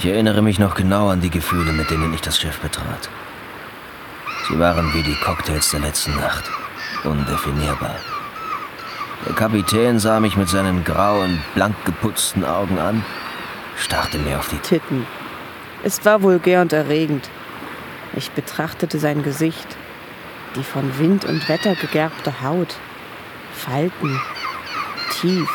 Ich erinnere mich noch genau an die Gefühle, mit denen ich das Schiff betrat. Sie waren wie die Cocktails der letzten Nacht. Undefinierbar. Der Kapitän sah mich mit seinen grauen, blank geputzten Augen an, starrte mir auf die Titten. Es war vulgär und erregend. Ich betrachtete sein Gesicht, die von Wind und Wetter gegerbte Haut, Falten, tief.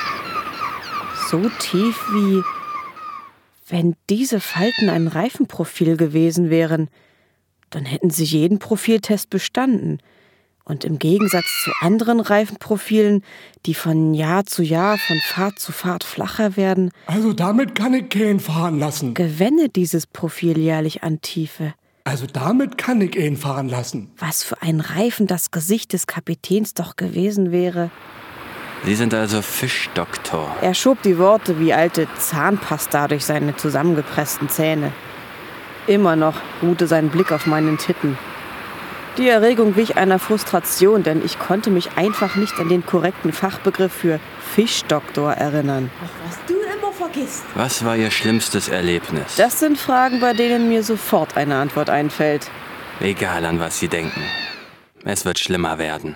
So tief wie, wenn diese Falten ein Reifenprofil gewesen wären, dann hätten sie jeden Profiltest bestanden. Und im Gegensatz zu anderen Reifenprofilen, die von Jahr zu Jahr, von Fahrt zu Fahrt flacher werden, also damit kann ich keinen fahren lassen. gewänne dieses Profil jährlich an Tiefe. Also damit kann ich ihn fahren lassen. Was für ein Reifen das Gesicht des Kapitäns doch gewesen wäre. Sie sind also Fischdoktor. Er schob die Worte wie alte Zahnpasta durch seine zusammengepressten Zähne. Immer noch ruhte sein Blick auf meinen Titten. Die Erregung wich einer Frustration, denn ich konnte mich einfach nicht an den korrekten Fachbegriff für Fischdoktor erinnern. Was du immer vergisst. Was war Ihr schlimmstes Erlebnis? Das sind Fragen, bei denen mir sofort eine Antwort einfällt. Egal, an was Sie denken. Es wird schlimmer werden.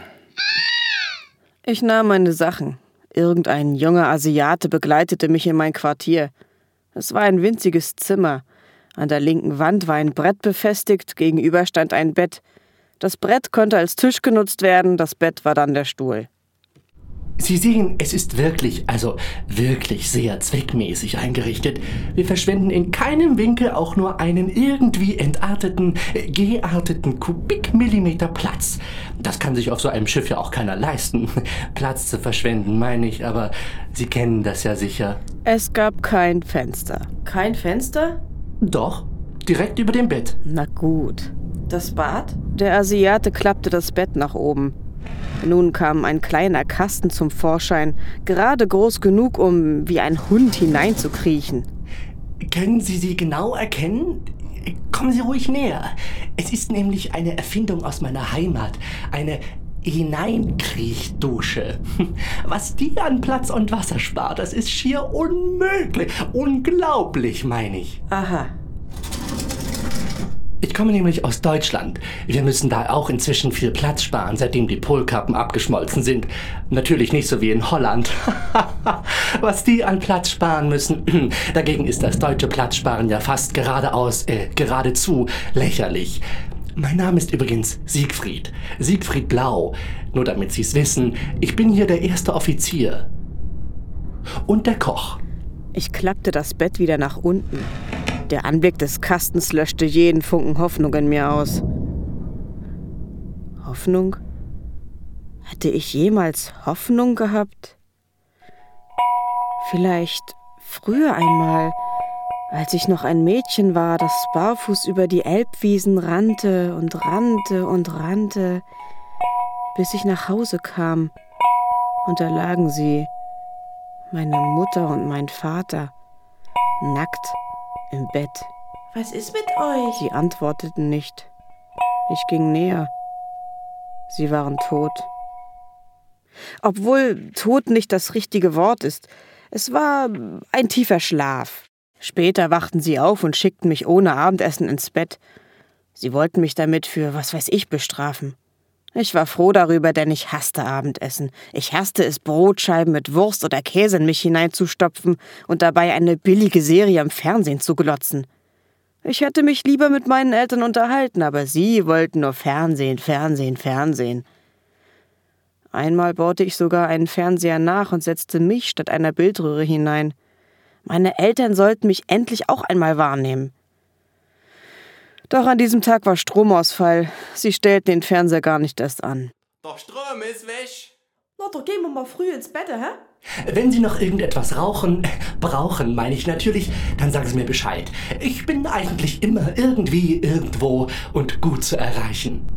Ich nahm meine Sachen. Irgendein junger Asiate begleitete mich in mein Quartier. Es war ein winziges Zimmer. An der linken Wand war ein Brett befestigt, gegenüber stand ein Bett. Das Brett konnte als Tisch genutzt werden, das Bett war dann der Stuhl. Sie sehen, es ist wirklich sehr zweckmäßig eingerichtet. Wir verschwenden in keinem Winkel auch nur einen irgendwie entarteten, gearteten Kubikmillimeter Platz. Das kann sich auf so einem Schiff ja auch keiner leisten. Platz zu verschwenden, meine ich, aber Sie kennen das ja sicher. Es gab kein Fenster. Kein Fenster? Doch, direkt über dem Bett. Na gut. Das Bad? Der Asiate klappte das Bett nach oben. Nun kam ein kleiner Kasten zum Vorschein, gerade groß genug, um wie ein Hund hineinzukriechen. Können Sie sie genau erkennen? Kommen Sie ruhig näher. Es ist nämlich eine Erfindung aus meiner Heimat. Eine Hineinkriechdusche. Was die an Platz und Wasser spart, das ist schier unmöglich. Unglaublich, meine ich. Aha. Ich komme nämlich aus Deutschland. Wir müssen da auch inzwischen viel Platz sparen, seitdem die Polkappen abgeschmolzen sind. Natürlich nicht so wie in Holland. Was die an Platz sparen müssen. Dagegen ist das deutsche Platzsparen ja fast geradezu lächerlich. Mein Name ist übrigens Siegfried. Siegfried Blau. Nur damit Sie es wissen, ich bin hier der erste Offizier. Und der Koch. Ich klappte das Bett wieder nach unten. Der Anblick des Kastens löschte jeden Funken Hoffnung in mir aus. Hoffnung? Hatte ich jemals Hoffnung gehabt? Vielleicht früher einmal, als ich noch ein Mädchen war, das barfuß über die Elbwiesen rannte und rannte und rannte, bis ich nach Hause kam. Und da lagen sie, meine Mutter und mein Vater, nackt im Bett. Was ist mit euch? Sie antworteten nicht. Ich ging näher. Sie waren tot. Obwohl tot nicht das richtige Wort ist. Es war ein tiefer Schlaf. Später wachten sie auf und schickten mich ohne Abendessen ins Bett. Sie wollten mich damit für was weiß ich bestrafen. Ich war froh darüber, denn ich hasste Abendessen. Ich hasste es, Brotscheiben mit Wurst oder Käse in mich hineinzustopfen und dabei eine billige Serie im Fernsehen zu glotzen. Ich hätte mich lieber mit meinen Eltern unterhalten, aber sie wollten nur Fernsehen, Fernsehen, Fernsehen. Einmal baute ich sogar einen Fernseher nach und setzte mich statt einer Bildröhre hinein. Meine Eltern sollten mich endlich auch einmal wahrnehmen. Doch an diesem Tag war Stromausfall. Sie stellten den Fernseher gar nicht erst an. Der Strom ist weg. Na, da gehen wir mal früh ins Bett, hä? Wenn Sie noch irgendetwas brauchen, meine ich natürlich, dann sagen Sie mir Bescheid. Ich bin eigentlich immer irgendwie, irgendwo und gut zu erreichen.